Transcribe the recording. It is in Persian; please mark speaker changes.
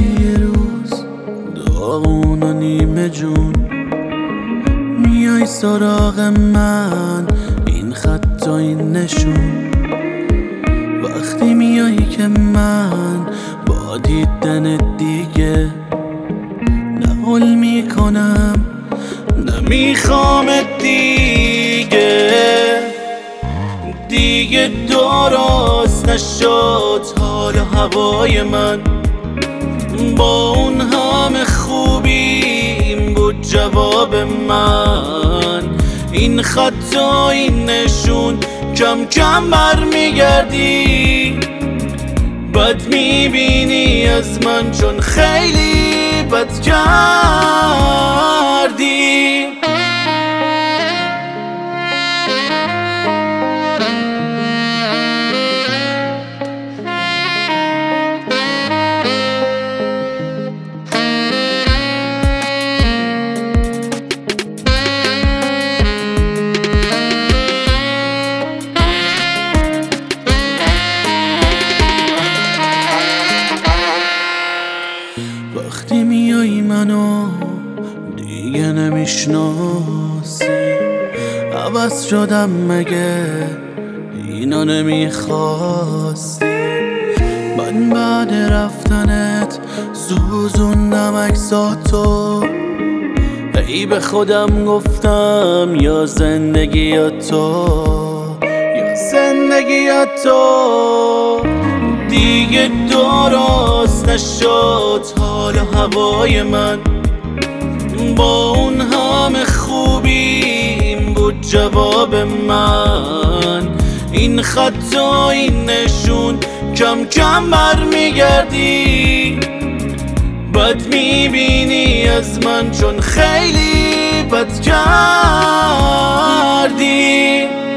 Speaker 1: یه روز داغون و نیمه جون میای سراغ من، این خط و این نشون. وقتی میایی که من با دیدن دیگه نه حل میکنم نمیخوامت دیگه درست نشد حال و هوای من. با اون همه خوبی این بود جواب من. این خط و این نشون کم کم برمیگردی، بد میبینی از من چون خیلی بد کردی. وقتی میایی منو دیگه نمیشناسی، عوض شدم مگه اینا نمیخواستی؟ من بعد رفتنت سوزوندم عکساتو، ای به خودم گفتم یا زندگی یا تو دیگه درست نشد حال و هوای من. با اون همه خوبی این بود جواب من. این خط و این نشون کم کم برمیگردی، بد میبینی از من چون خیلی بد کردی.